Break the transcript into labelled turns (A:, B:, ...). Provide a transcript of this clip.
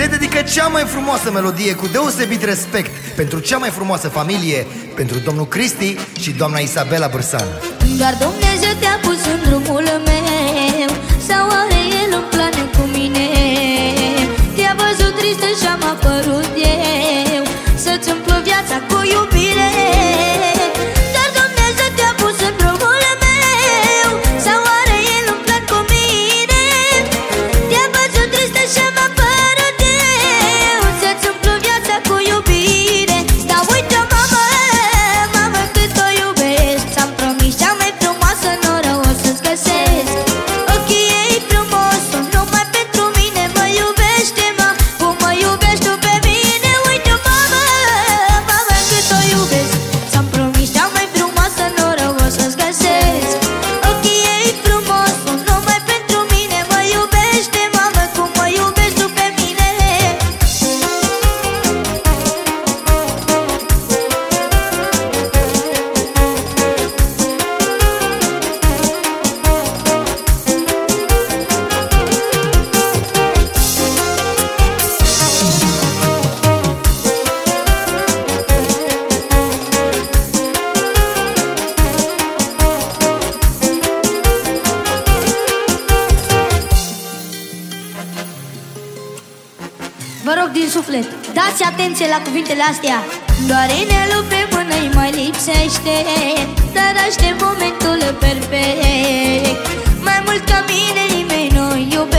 A: se dedică cea mai frumoasă melodie cu deosebit respect pentru cea mai frumoasă familie, pentru domnul Cristi și doamna Isabela Bârsan.
B: Doar Dumnezeu te-a pus în drumul meu, sau are El un plan cu mine? Te-a văzut tristă și-am apărut eu, să-ți umplu viața cu iubire. Doar Dumnezeu te-a pus în drumul meu, sau are El un plan cu mine? Te-a văzut tristă și-am apărut eu, să-ți umplu viața cu iubire. Dar uite, mamă, mamă, cât o iubesc. Ți-am promis cea mai frumoasă noră o să-ți găsesc. Ochii ei frumos sunt numai pentru mine. Mă iubește, mă, cum mă iubești tu pe mine. Uite, mamă, mamă, cât o iubesc. Ți-am promis cea mai frumoasă noră o să-ți găsesc. Ochii ei frumos sunt numai pentru mine. Mă iubește, mamă, cum mă iubești tu pe mine. Vă rog din suflet, dați atenție la cuvintele astea. Doar inelul pe mână îi mai lipsește, dar aștept momentul perfect. Mai mult ca mine nimeni nu iubește.